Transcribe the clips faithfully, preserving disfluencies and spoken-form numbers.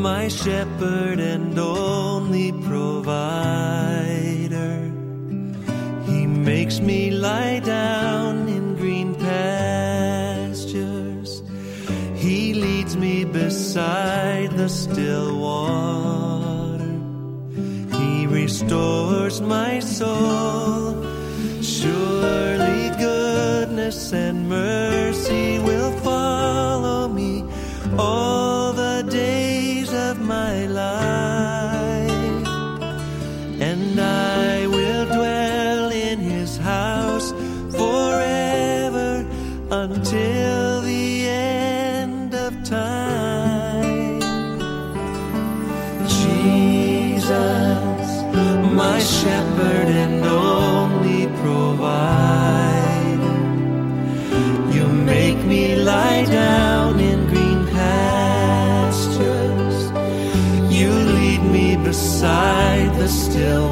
my shepherd and only provider. He makes me lie down in green pastures. He leads me beside the still water. He restores my soul. Surely goodness and mercy will follow me all the days of my life, and I will dwell in his house forever until the end of time. Jesus, my shepherd and only provider, you make me lie down in green pastures. You lead me beside the still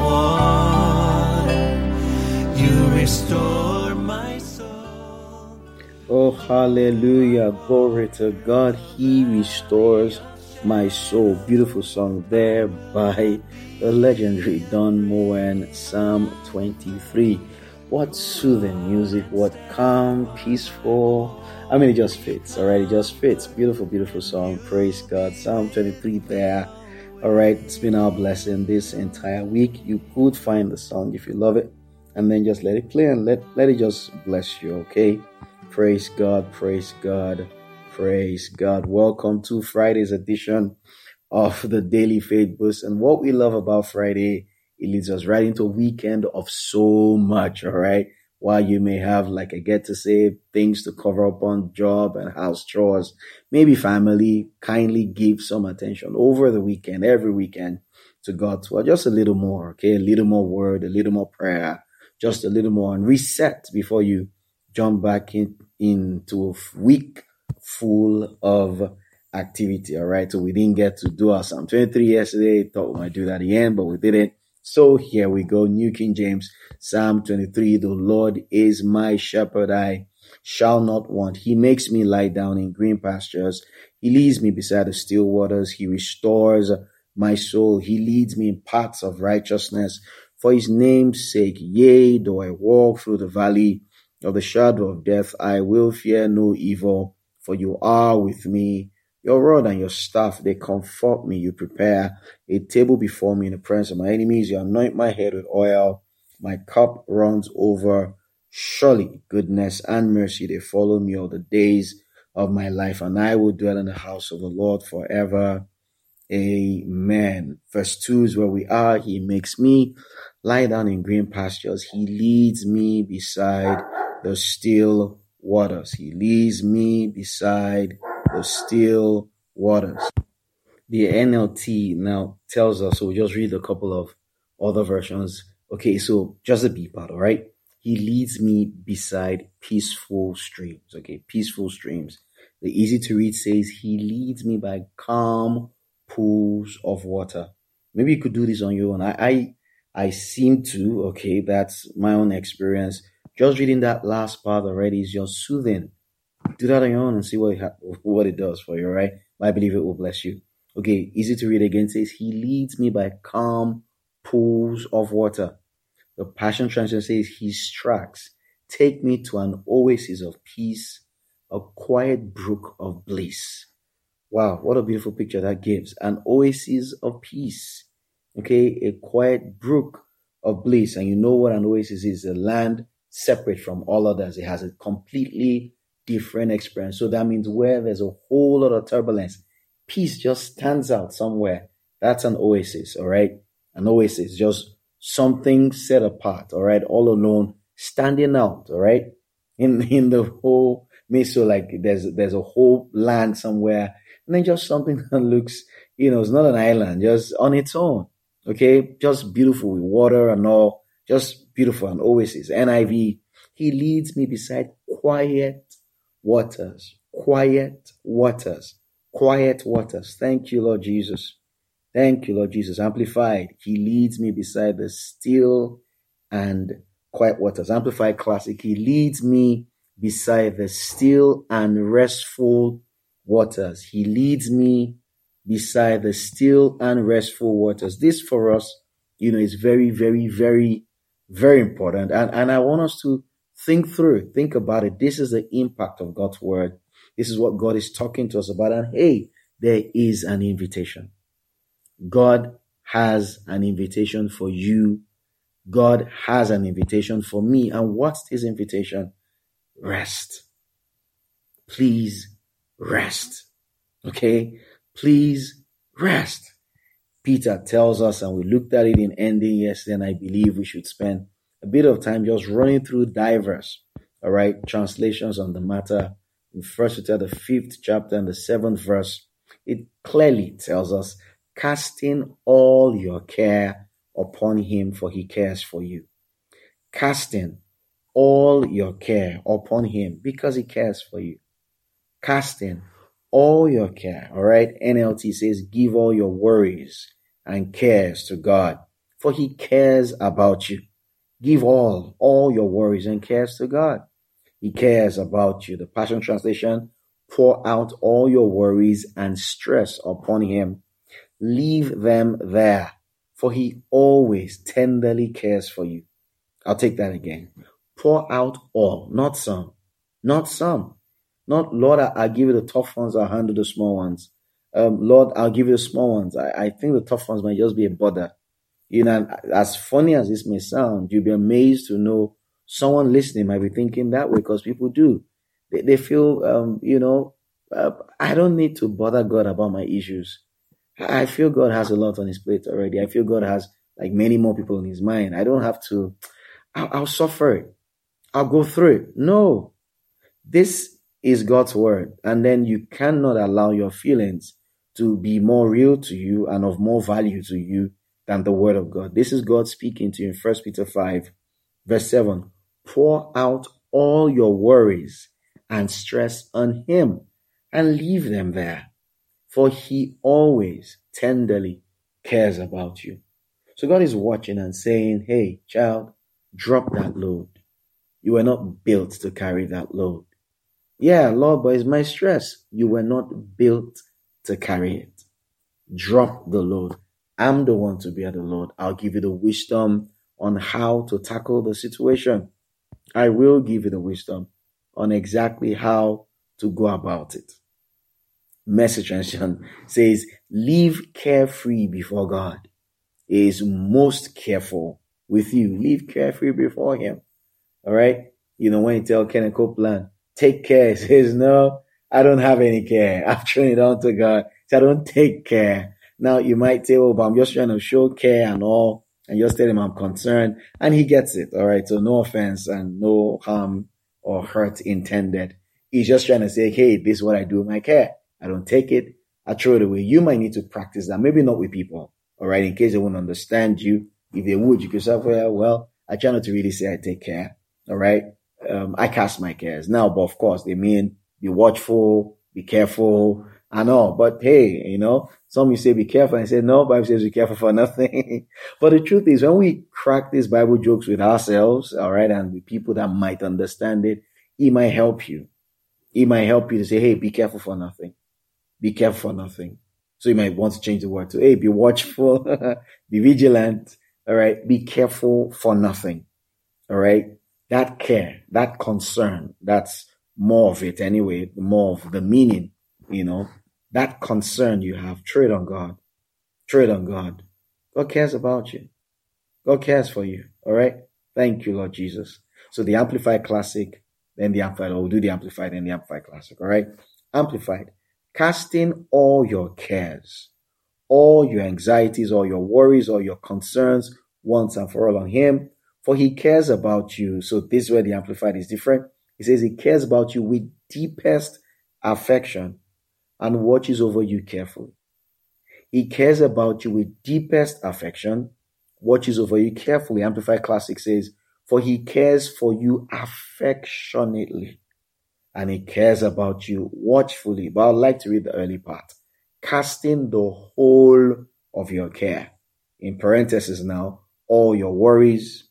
water. You restore my soul. Oh, hallelujah. Glory to God. He restores my soul. Beautiful song there by the legendary Don Moen, Psalm twenty-three. What soothing music, what calm, peaceful. I mean, it just fits, all right? It just fits. Beautiful, beautiful song. Praise God. Psalm twenty-three there. All right, it's been our blessing this entire week. You could find the song if you love it, and then just let it play and let, let it just bless you, okay? Praise God, praise God, praise God. Welcome to Friday's edition of the Daily Faith Boost. And what we love about Friday, it leads us right into a weekend of so much, all right? While you may have, like I get to say, things to cover up on, job and house chores, maybe family, kindly give some attention over the weekend, every weekend, to God's word. Just a little more, okay? A little more word, a little more prayer, just a little more, and reset before you jump back in into a week full of activity, all right? So we didn't get to do our Psalm twenty-three yesterday. Thought we might do that again, but we didn't. So here we go. New King James, Psalm twenty-three. The Lord is my shepherd, I shall not want. He makes me lie down in green pastures. He leads me beside the still waters. He restores my soul. He leads me in paths of righteousness for his name's sake. Yea, though I walk through the valley of the shadow of death, I will fear no evil, for you are with me. Your rod and your staff, they comfort me. You prepare a table before me in the presence of my enemies. You anoint my head with oil. My cup runs over. Surely goodness and mercy, they follow me all the days of my life, and I will dwell in the house of the Lord forever. Amen. Verse two is where we are. He makes me lie down in green pastures. He leads me beside the still waters. He leads me beside the still waters. The N L T now tells us, so we'll just read a couple of other versions. Okay, so just a B part, all right? He leads me beside peaceful streams. Okay, peaceful streams. The easy to read says, he leads me by calm pools of water. Maybe you could do this on your own. I, I, I seem to, okay, that's my own experience. Just reading that last part already is just soothing. Do that on your own and see what it, ha- what it does for you, right? I believe it will bless you. Okay, easy to read again. It says, he leads me by calm pools of water. The Passion Translation says, his tracks take me to an oasis of peace, a quiet brook of bliss. Wow, what a beautiful picture that gives. An oasis of peace. Okay, a quiet brook of bliss. And you know what an oasis is? A land separate from all others. It has a completely different experience. So that means where there's a whole lot of turbulence, peace just stands out somewhere. That's an oasis, all right? An oasis, just something set apart, all right? All alone, standing out, all right? In in the whole, so like there's there's a whole land somewhere, and then just something that looks, you know, it's not an island, just on its own, okay? Just beautiful with water and all, just beautiful, an oasis. N I V, he leads me beside quiet waters, quiet waters, quiet waters. Thank you, Lord Jesus. Thank you, Lord Jesus. Amplified, he leads me beside the still and quiet waters. Amplified Classic, he leads me beside the still and restful waters. He leads me beside the still and restful waters. This for us, you know, is very, very, very, very important. And, and I want us to think through, think about it. This is the impact of God's word. This is what God is talking to us about. And hey, there is an invitation. God has an invitation for you. God has an invitation for me. And what's his invitation? Rest. Please rest. Okay? Please rest. Peter tells us, and we looked at it in ending yesterday, and I believe we should spend a bit of time just running through diverse, all right, translations on the matter. In First Peter, the fifth chapter and the seventh verse, it clearly tells us, casting all your care upon him, for he cares for you. Casting all your care upon him, because he cares for you. Casting all your care, all right? N L T says, give all your worries and cares to God, for he cares about you. Give all, all your worries and cares to God. He cares about you. The Passion Translation, pour out all your worries and stress upon him. Leave them there, for he always tenderly cares for you. I'll take that again. Pour out all, not some, not some. Not, Lord, I'll give you the tough ones, I'll handle the small ones. Um, Lord, I'll give you the small ones. I, I think the tough ones might just be a bother. You know, as funny as this may sound, you'll be amazed to know someone listening might be thinking that way, because people do. They, they feel, um, you know, uh, I don't need to bother God about my issues. I feel God has a lot on his plate already. I feel God has like many more people in his mind. I don't have to, I'll, I'll suffer it. I'll go through it. No, this is God's word. And then you cannot allow your feelings to be more real to you and of more value to you than the word of God. This is God speaking to you in First Peter five, verse seven. Pour out all your worries and stress on him and leave them there, for he always tenderly cares about you. So God is watching and saying, hey, child, drop that load. You were not built to carry that load. Yeah, Lord, but it's my stress. You were not built to carry it. Drop the load. I'm the one to bear the load. I'll give you the wisdom on how to tackle the situation. I will give you the wisdom on exactly how to go about it. Message translation says, live carefree before God. He is most careful with you. Live carefree before him. All right? You know, when you tell Kenneth Copeland, take care, he says, no, I don't have any care. I've thrown it on to God. So I don't take care. Now you might say, oh, but I'm just trying to show care and all, and just tell him I'm concerned. And he gets it. All right. So no offense and no harm or hurt intended. He's just trying to say, hey, this is what I do with my care. I don't take it. I throw it away. You might need to practice that. Maybe not with people. All right. In case they won't understand you. If they would, you could say, well, well, I try not to really say I take care. All right. Um, I cast my cares now, but of course they mean be watchful, be careful and all. But hey, you know, some you say be careful and say, no, Bible says be careful for nothing. But the truth is when we crack these Bible jokes with ourselves, all right, and with people that might understand it, it might help you. It might help you to say, hey, be careful for nothing. Be careful for nothing. So you might want to change the word to, hey, be watchful, be vigilant, all right, be careful for nothing, all right. That care, that concern, that's more of it anyway, more of the meaning, you know, that concern you have, trade on God, trade on God. God cares about you. God cares for you. All right. Thank you, Lord Jesus. So the Amplified Classic, then the Amplified, or we'll do the Amplified and the Amplified Classic. All right. Amplified, casting all your cares, all your anxieties, all your worries, all your concerns once and for all on him. For he cares about you. So this is where the Amplified is different. He says he cares about you with deepest affection and watches over you carefully. He cares about you with deepest affection, watches over you carefully. Amplified Classic says, for he cares for you affectionately and he cares about you watchfully. But I'd like to read the early part. Casting the whole of your care. In parentheses now, all your worries,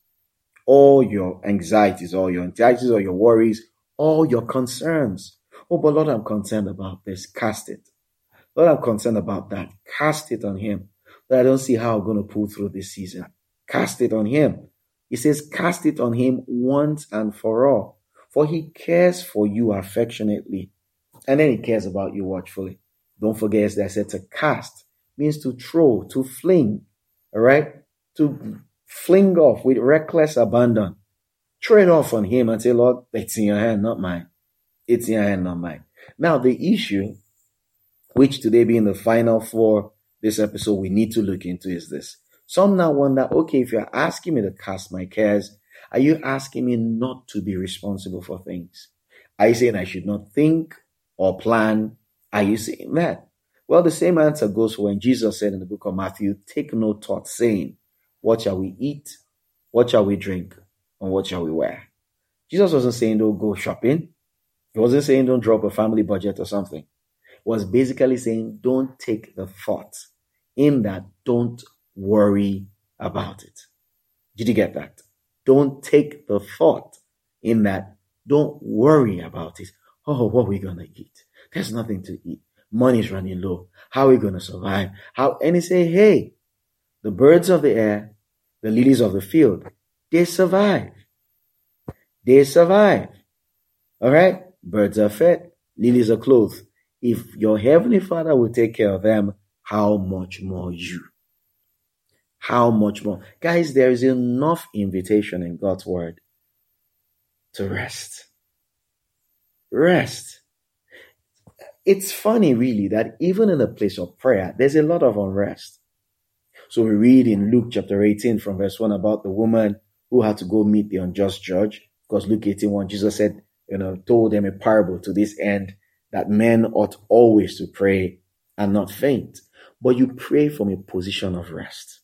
all your anxieties, all your anxieties, all your worries, all your concerns. Oh, but Lord, I'm concerned about this. Cast it. Lord, I'm concerned about that. Cast it on him. But I don't see how I'm going to pull through this season. Cast it on him. He says, cast it on him once and for all. For he cares for you affectionately. And then he cares about you watchfully. Don't forget, as I said, to cast means to throw, to fling. All right? To fling off with reckless abandon. Throw it off on him and say, Lord, it's in your hand, not mine. It's in your hand, not mine. Now, the issue, which today being the final for this episode we need to look into, is this. Some now wonder, okay, if you're asking me to cast my cares, are you asking me not to be responsible for things? Are you saying I should not think or plan? Are you saying that? Well, the same answer goes for when Jesus said in the book of Matthew, take no thought, saying, what shall we eat? What shall we drink? And what shall we wear? Jesus wasn't saying don't go shopping. He wasn't saying don't drop a family budget or something. He was basically saying don't take the thought. In that, don't worry about it. Did you get that? Don't take the thought. In that, don't worry about it. Oh, what are we going to eat? There's nothing to eat. Money's running low. How are we going to survive? How? And he say, hey, the birds of the air, the lilies of the field, they survive. They survive. All right? Birds are fed. Lilies are clothed. If your heavenly Father will take care of them, how much more you? How much more? Guys, there is enough invitation in God's word to rest. Rest. It's funny, really, that even in the place of prayer, there's a lot of unrest. So we read in Luke chapter eighteen from verse one about the woman who had to go meet the unjust judge. Because Luke eighteen one, Jesus said, you know, told them a parable to this end, that men ought always to pray and not faint. But you pray from a position of rest.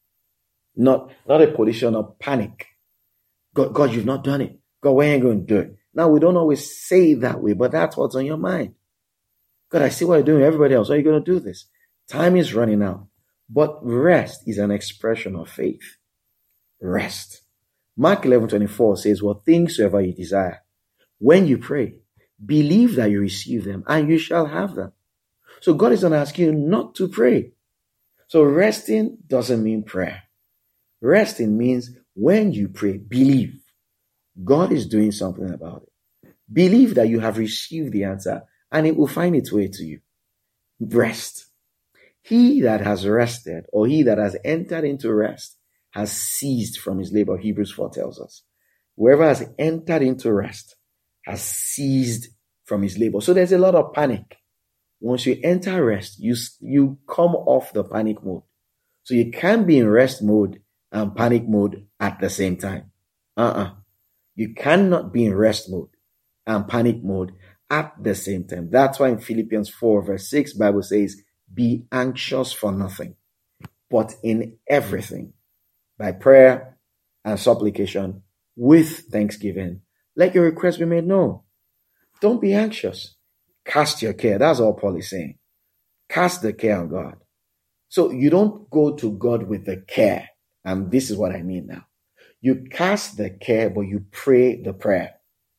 Not, not a position of panic. God, God, you've not done it. God, when are you going to do it? Now, we don't always say it that way, but that's what's on your mind. God, I see what you're doing. Everybody else, how are you going to do this? Time is running out. But rest is an expression of faith. Rest. Mark eleven twenty-four says, what things soever you desire, when you pray, believe that you receive them and you shall have them. So God is going to ask you not to pray. So resting doesn't mean prayer. Resting means when you pray, believe God is doing something about it. Believe that you have received the answer and it will find its way to you. Rest. He that has rested, or he that has entered into rest, has ceased from his labor. Hebrews four tells us. Whoever has entered into rest has ceased from his labor. So there's a lot of panic. Once you enter rest, you, you come off the panic mode. So you can't be in rest mode and panic mode at the same time. Uh-uh. You cannot be in rest mode and panic mode at the same time. That's why in Philippians four verse six, Bible says, be anxious for nothing, but in everything, by prayer and supplication, with thanksgiving, let your requests be made known. Don't be anxious. Cast your care. That's all Paul is saying. Cast the care on God. So you don't go to God with the care. And this is what I mean now. You cast the care, but you pray the prayer,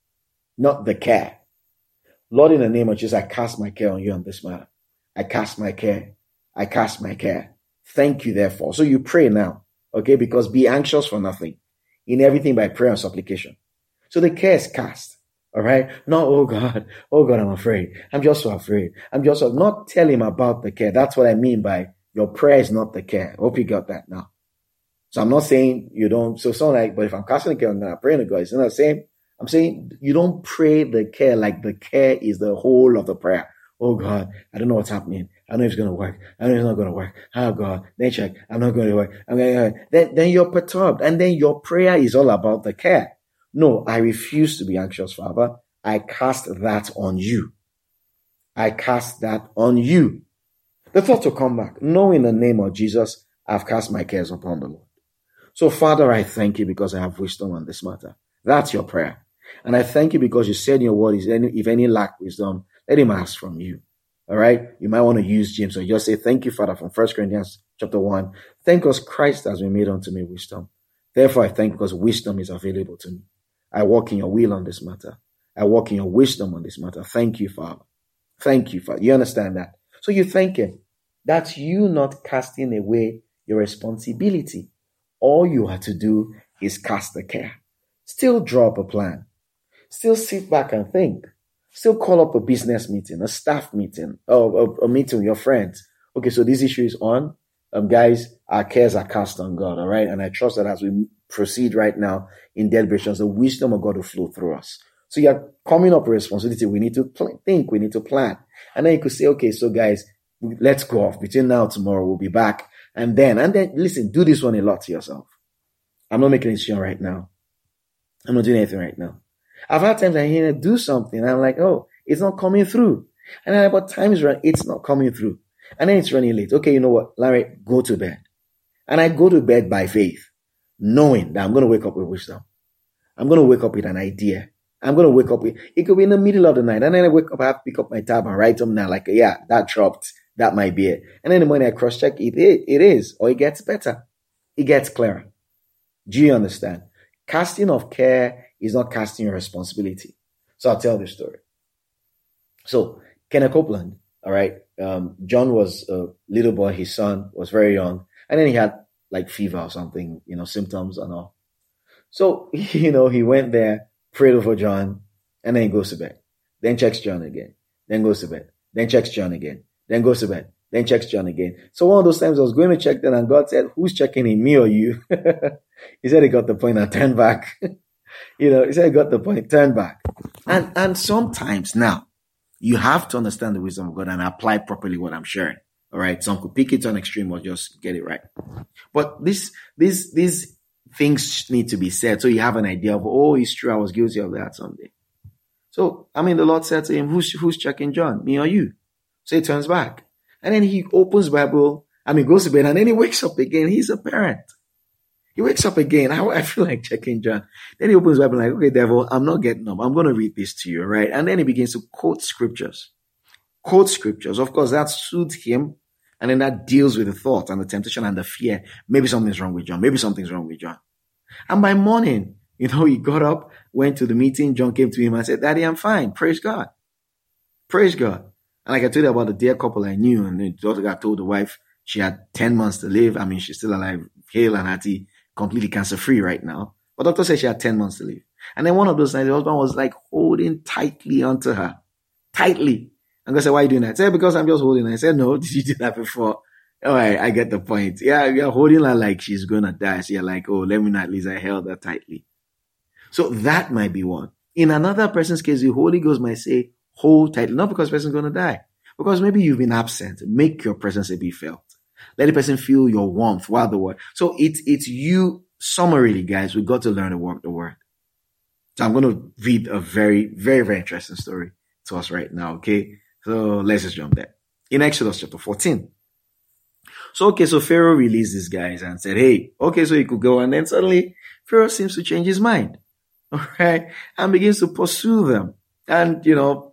not the care. Lord, in the name of Jesus, I cast my care on you on this matter. I cast my care. I cast my care. Thank you, therefore. So you pray now, okay? Because be anxious for nothing. In everything by prayer and supplication. So the care is cast, all right? Not, oh God, oh God, I'm afraid. I'm just so afraid. I'm just so, not tell him about the care. That's what I mean by your prayer is not the care. Hope you got that now. So I'm not saying you don't, so it's not like, but if I'm casting the care, I'm going to pray to God. It's not the same. I'm saying you don't pray the care like the care is the whole of the prayer. Oh God, I don't know what's happening. I don't know if it's going to work. I don't know if it's not going to work. Oh God, then check. I'm not going to work. I'm going to, then, then you're perturbed. And then your prayer is all about the care. No, I refuse to be anxious, Father. I cast that on you. I cast that on you. The thought to come back. No, in the name of Jesus, I've cast my cares upon the Lord. So Father, I thank you because I have wisdom on this matter. That's your prayer. And I thank you because you said in your word, if any lack wisdom, let him ask from you. All right. You might want to use James or just say, thank you, Father, from First Corinthians chapter one. Thank us, Christ has been made unto me wisdom. Therefore, I thank because wisdom is available to me. I walk in your will on this matter. I walk in your wisdom on this matter. Thank you, Father. Thank you, Father. You understand that? So So you're thinking, that's you not casting away your responsibility. All you have to do is cast the care. Still draw up a plan. Still sit back and think. Still call up a business meeting, a staff meeting, or a, a meeting with your friends. Okay, so this issue is on. Um, guys, our cares are cast on God, all right? And I trust that as we proceed right now in deliberations, the wisdom of God will flow through us. So you're coming up with responsibility. We need to pl- think, we need to plan. And then you could say, okay, so guys, let's go off. Between now and tomorrow, we'll be back. And then, and then, listen, do this one a lot to yourself. I'm not making a decision right now. I'm not doing anything right now. I've had times I hear do something, and I'm like, oh, it's not coming through. And then about times run, it's not coming through. And then it's running late. Okay, you know what, Larry, go to bed. And I go to bed by faith, knowing that I'm going to wake up with wisdom. I'm going to wake up with an idea. I'm going to wake up with, it could be in the middle of the night. And then I wake up, I have to pick up my tab and write them down like, yeah, that dropped. That might be it. And then in the morning I cross check it, it, it is, or it gets better. It gets clearer. Do you understand? Casting of care is not casting your responsibility. So I'll tell this story. So Kenneth Copeland, all right, um, John was a little boy, his son was very young, and then he had like fever or something, you know, symptoms and all. So, you know, he went there, prayed over John, and then he goes to bed. Then checks John again. Then goes to bed. Then checks John again. Then goes to bed. Then checks John again. So one of those times I was going to check them, and God said, who's checking in, me or you? He said he got the point and turned back. You know, he said he got the point, turn back. And and sometimes now, you have to understand the wisdom of God and apply properly what I'm sharing. All right. Some could pick it to an extreme or just get it right. But this, this, these things need to be said. So you have an idea of, oh, it's true, I was guilty of that someday. So, I mean, the Lord said to him, who's, who's checking John? Me or you? So he turns back. And then he opens Bible, I mean, goes to bed, and then he wakes up again. He's a parent. He wakes up again. I, I feel like checking John. Then he opens the Bible like, okay, devil, I'm not getting up. I'm going to read this to you, right? And then he begins to quote scriptures. Quote scriptures. Of course, that suits him. And then that deals with the thought and the temptation and the fear. Maybe something's wrong with John. Maybe something's wrong with John. And by morning, you know, he got up, went to the meeting. John came to him and said, Daddy, I'm fine. Praise God. Praise God. And like I told you about the dear couple I knew, and the daughter got told the wife she had ten months to live. I mean, she's still alive, hale and hearty, completely cancer-free right now. But doctor said she had ten months to live. And then one of those nights, the husband was like holding tightly onto her. Tightly. And God said, why are you doing that? I said, because I'm just holding her. I said, no, did you do that before? All right, I get the point. Yeah, you're holding her like she's going to die. So you're like, oh, let me know, at least I held her tightly. So that might be one. In another person's case, the Holy Ghost might say, hold tightly. Not because the person's going to die. Because maybe you've been absent. Make your presence be felt. Let the person feel your warmth while the word. So it's, it's you, summarily, guys, we've got to learn to work the word. So I'm going to read a very, very, very interesting story to us right now. Okay. So let's just jump there. In Exodus chapter fourteen. So, okay. So Pharaoh released these guys and said, hey, okay, so he could go. And then suddenly Pharaoh seems to change his mind. All right. And begins to pursue them and, you know,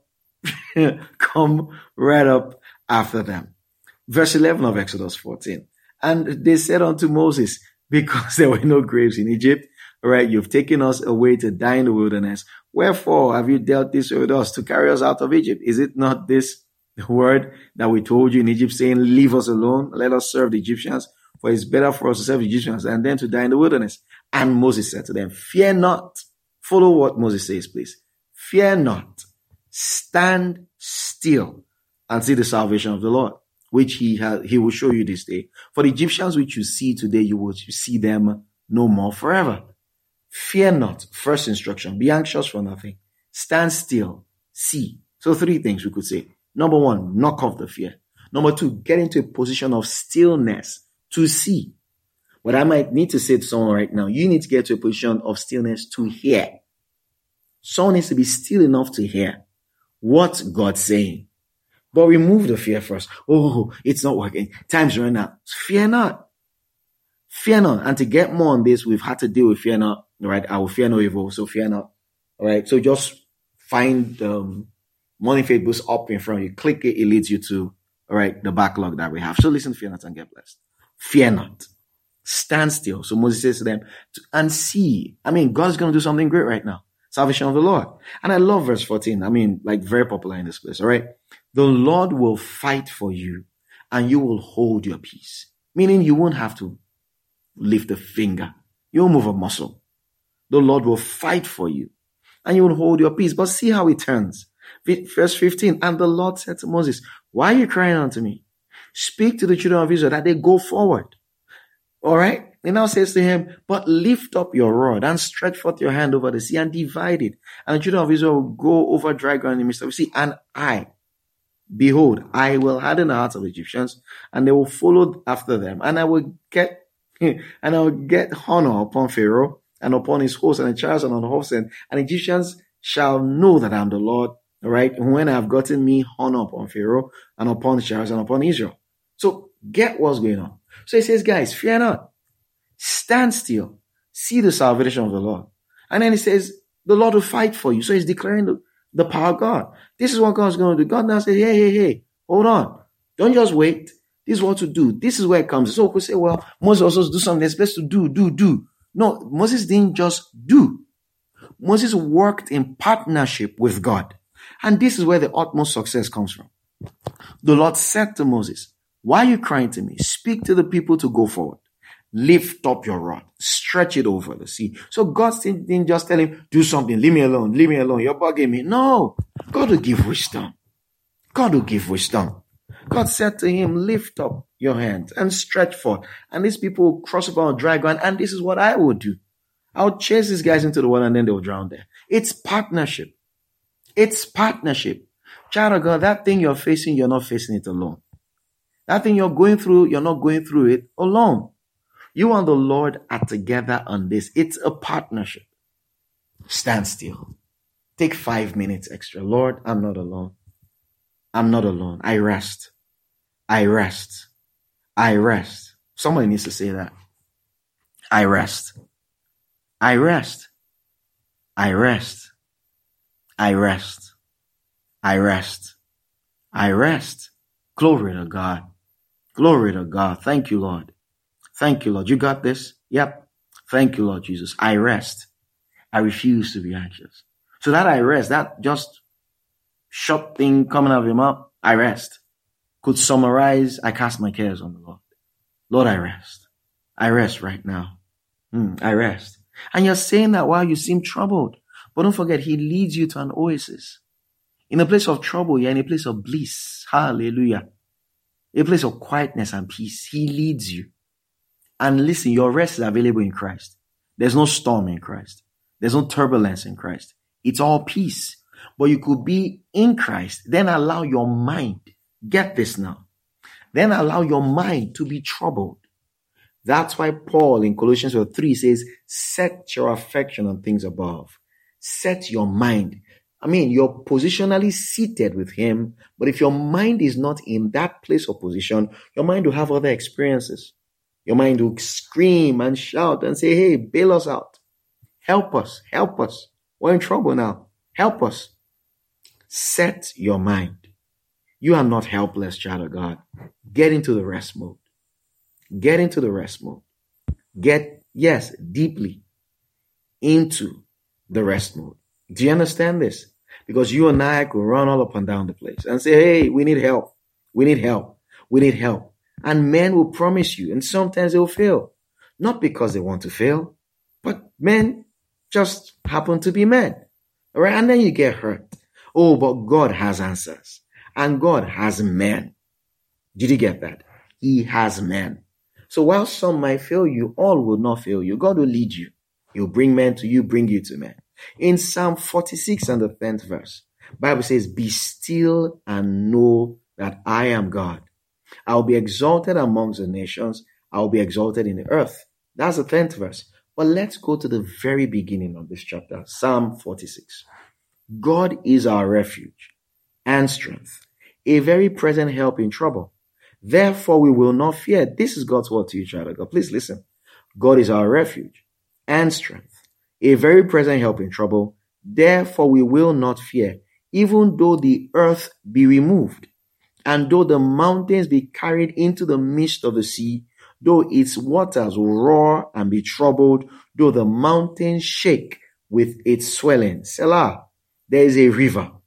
come right up after them. Verse eleven of Exodus fourteen. And they said unto Moses, because there were no graves in Egypt, all right, you've taken us away to die in the wilderness. Wherefore have you dealt this with us to carry us out of Egypt? Is it not this word that we told you in Egypt, saying, leave us alone, let us serve the Egyptians, for it's better for us to serve the Egyptians and then to die in the wilderness. And Moses said to them, fear not. Follow what Moses says, please. Fear not. Stand still and see the salvation of the Lord, which he ha- he will show you this day. For the Egyptians which you see today, you will see them no more forever. Fear not. First instruction. Be anxious for nothing. Stand still. See. So three things we could say. Number one, knock off the fear. Number two, get into a position of stillness to see. But I might need to say to someone right now, you need to get to a position of stillness to hear. Someone needs to be still enough to hear what God's saying. But remove the fear first. Oh, it's not working. Time's running out. Fear not. Fear not. And to get more on this, we've had to deal with fear not. All right. I will fear no evil. So fear not. All right. So just find um, Morning Faith Boost up in front of you. Click it. It leads you to, all right, the backlog that we have. So listen, fear not and get blessed. Fear not. Stand still. So Moses says to them, and see. I mean, God's going to do something great right now. Salvation of the Lord. And I love verse fourteen. I mean, like very popular in this place. All right. The Lord will fight for you and you will hold your peace. Meaning you won't have to lift a finger. You won't move a muscle. The Lord will fight for you and you will hold your peace. But see how it turns. Verse fifteen, and the Lord said to Moses, why are you crying unto me? Speak to the children of Israel that they go forward. All right. He now says to him, but lift up your rod and stretch forth your hand over the sea and divide it. And the children of Israel will go over dry ground in the midst of the sea. And I, behold, I will harden the hearts of the Egyptians and they will follow after them. And I will get, and I will get honor upon Pharaoh and upon his host and the chariots and on the horses. And Egyptians shall know that I am the Lord. All right. When I have gotten me honor upon Pharaoh and upon the chariots and upon Israel. So get what's going on. So he says, guys, fear not. Stand still. See the salvation of the Lord. And then he says, the Lord will fight for you. So he's declaring the, the power of God. This is what God's going to do. God now says, hey, hey, hey, hold on. Don't just wait. This is what to do. This is where it comes. So we say, well, Moses also do something. They're supposed to do, do, do. No, Moses didn't just do. Moses worked in partnership with God. And this is where the utmost success comes from. The Lord said to Moses, why are you crying to me? Speak to the people to go forward. Lift up your rod. Stretch it over the sea. So God didn't just tell him, do something. Leave me alone. Leave me alone. You're bugging me. No. God will give wisdom. God will give wisdom. God said to him, lift up your hands and stretch forth. And these people will cross over on dry ground. And this is what I will do. I'll chase these guys into the water and then they'll drown there. It's partnership. It's partnership. Child of God, that thing you're facing, you're not facing it alone. That thing you're going through, you're not going through it alone. You and the Lord are together on this. It's a partnership. Stand still. Take five minutes extra. Lord, I'm not alone. I'm not alone. I rest. I rest. I rest. Somebody needs to say that. I rest. I rest. I rest. I rest. I rest. I rest. Glory to God. Glory to God. Thank you, Lord. Thank you, Lord. You got this? Yep. Thank you, Lord Jesus. I rest. I refuse to be anxious. So that I rest, that just short thing coming out of your mouth, I rest, could summarize, I cast my cares on the Lord. Lord, I rest. I rest right now. Mm, I rest. And you're saying that while you seem troubled. But don't forget, he leads you to an oasis. In a place of trouble, you're in a place of bliss. Hallelujah. A place of quietness and peace. He leads you. And listen, your rest is available in Christ. There's no storm in Christ. There's no turbulence in Christ. It's all peace. But you could be in Christ, then allow your mind, get this now, then allow your mind to be troubled. That's why Paul in Colossians three says, set your affection on things above. Set your mind. I mean, you're positionally seated with him, but if your mind is not in that place of position, your mind will have other experiences. Your mind will scream and shout and say, hey, bail us out. Help us. Help us. We're in trouble now. Help us. Set your mind. You are not helpless, child of God. Get into the rest mode. Get into the rest mode. Get, yes, deeply into the rest mode. Do you understand this? Because you and I could run all up and down the place and say, hey, we need help. We need help. We need help. And men will promise you, and sometimes they will fail. Not because they want to fail, but men just happen to be men. All right? And then you get hurt. Oh, but God has answers. And God has men. Did you get that? He has men. So while some might fail you, all will not fail you. God will lead you. He'll bring men to you, bring you to men. In Psalm forty-six and the tenth verse, Bible says, be still and know that I am God. I will be exalted amongst the nations. I will be exalted in the earth. That's the tenth verse. But let's go to the very beginning of this chapter, Psalm forty-six. God is our refuge and strength, a very present help in trouble. Therefore, we will not fear. This is God's word to you, child of God. Please listen. God is our refuge and strength, a very present help in trouble. Therefore, we will not fear, even though the earth be removed, and though the mountains be carried into the midst of the sea, though its waters roar and be troubled, though the mountains shake with its swelling. Selah, there is a river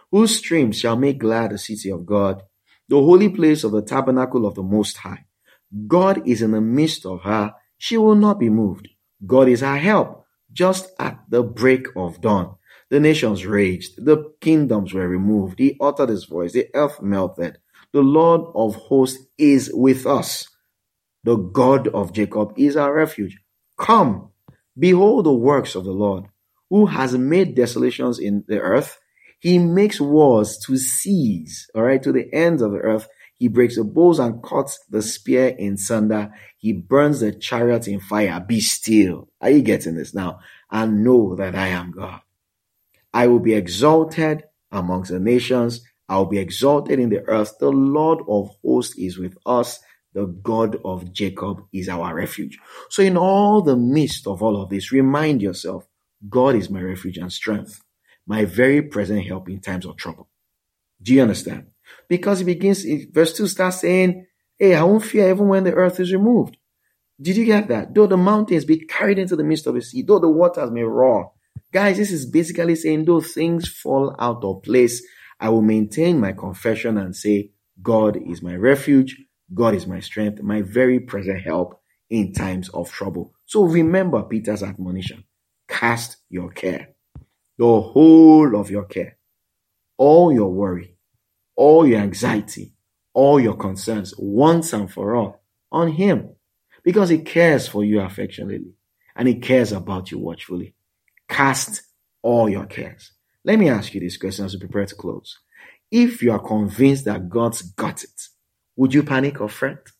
whose streams shall make glad the city of God, the holy place of the tabernacle of the Most High. God is in the midst of her. She will not be moved. God is her help, just at the break of dawn. The nations raged. The kingdoms were removed. He uttered his voice. The earth melted. The Lord of hosts is with us. The God of Jacob is our refuge. Come, behold the works of the Lord, who has made desolations in the earth. He makes wars to cease, all right, to the ends of the earth. He breaks the bows and cuts the spear in sunder. He burns the chariot in fire. Be still. Are you getting this now? And know that I am God. I will be exalted amongst the nations. I will be exalted in the earth. The Lord of hosts is with us. The God of Jacob is our refuge. So in all the midst of all of this, remind yourself, God is my refuge and strength, my very present help in times of trouble. Do you understand? Because it begins, verse two starts saying, hey, I won't fear even when the earth is removed. Did you get that? Though the mountains be carried into the midst of the sea, though the waters may roar. Guys, this is basically saying, though things fall out of place, I will maintain my confession and say, God is my refuge. God is my strength, my very present help in times of trouble. So remember Peter's admonition. Cast your care, the whole of your care, all your worry, all your anxiety, all your concerns, once and for all, on him, because he cares for you affectionately and he cares about you watchfully. Cast all your cares. Let me ask you this question as we prepare to close. If you are convinced that God's got it, would you panic or fret?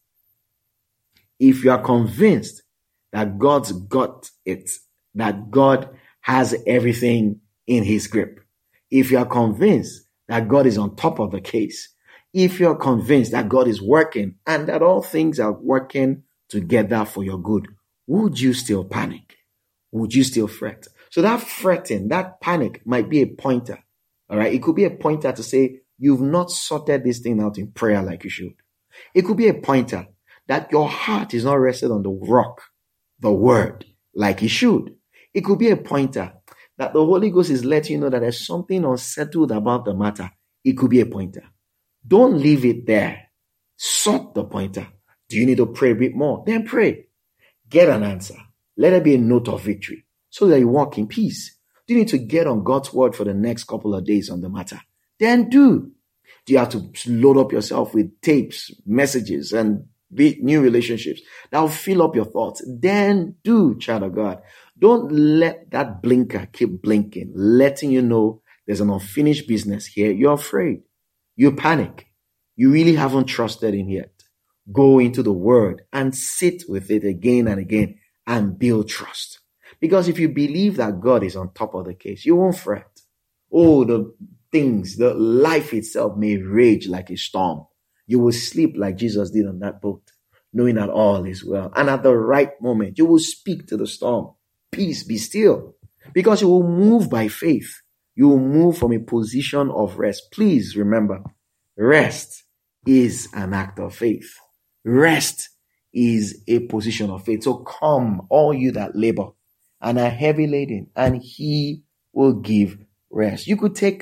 If you are convinced that God's got it, that God has everything in his grip, if you are convinced that God is on top of the case, if you're convinced that God is working and that all things are working together for your good, would you still panic? Would you still fret? So that fretting, that panic might be a pointer. All right. It could be a pointer to say you've not sorted this thing out in prayer like you should. It could be a pointer that your heart is not rested on the rock, the word, like it should. It could be a pointer that the Holy Ghost is letting you know that there's something unsettled about the matter. It could be a pointer. Don't leave it there. Sort the pointer. Do you need to pray a bit more? Then pray. Get an answer. Let it be a note of victory so that you walk in peace. Do you need to get on God's word for the next couple of days on the matter? Then do. Do you have to load up yourself with tapes, messages, and new relationships that will fill up your thoughts? Then do, child of God. Don't let that blinker keep blinking, letting you know there's an unfinished business here. You're afraid. You panic. You really haven't trusted him yet. Go into the word and sit with it again and again and build trust. Because if you believe that God is on top of the case, you won't fret. Oh, the things, the life itself may rage like a storm. You will sleep like Jesus did on that boat, knowing that all is well. And at the right moment, you will speak to the storm. Peace, be still. Because you will move by faith. You will move from a position of rest. Please remember, rest is an act of faith. Rest is a position of faith. So come, all you that labor and are heavy laden, and he will give rest. You could take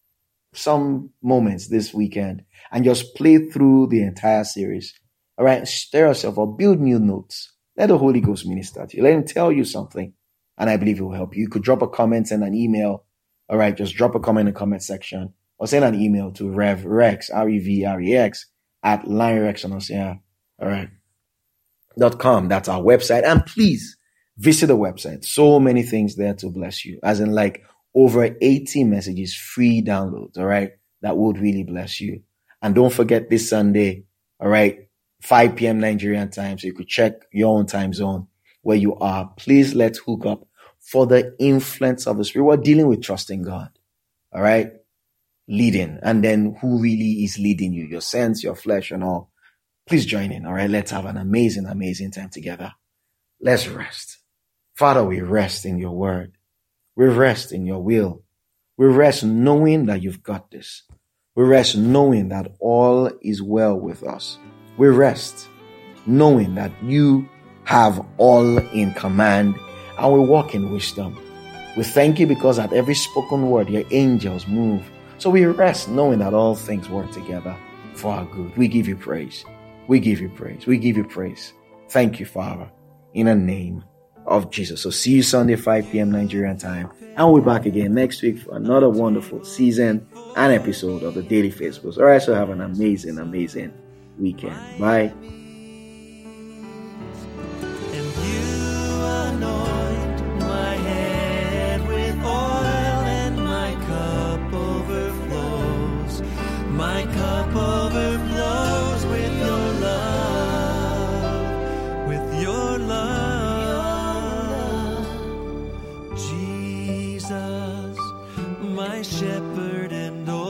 some moments this weekend and just play through the entire series. All right, stir yourself up, build new notes. Let the Holy Ghost minister to you. Let him tell you something, and I believe it will help you. You could drop a comment, send an email. All right, just drop a comment in the comment section or send an email to Rev Rex, R E V R E X, at linerex, all right, dot com. That's our website. And please visit the website. So many things there to bless you, as in like over eighty messages, free downloads, all right, that would really bless you. And don't forget this Sunday, all right, five p.m. Nigerian time, so you could check your own time zone where you are. Please let's hook up for the influence of the Spirit. We're dealing with trusting God, all right, leading, and then who really is leading you, your sense, your flesh, and all. Please join in, all right? Let's have an amazing, amazing time together. Let's rest. Father, we rest in your word. We rest in your will. We rest knowing that you've got this. We rest knowing that all is well with us. We rest knowing that you have all in command, and we walk in wisdom. We thank you because at every spoken word, your angels move So we rest knowing that all things work together for our good. We give you praise. We give you praise. We give you praise. Thank you, Father, in the name of Jesus. So see you Sunday, five p.m. Nigerian time. And we'll be back again next week for another wonderful season and episode of the Daily Facebook. All right, so have an amazing, amazing weekend. Bye. My cup overflows with your love, with your love. Jesus, my shepherd and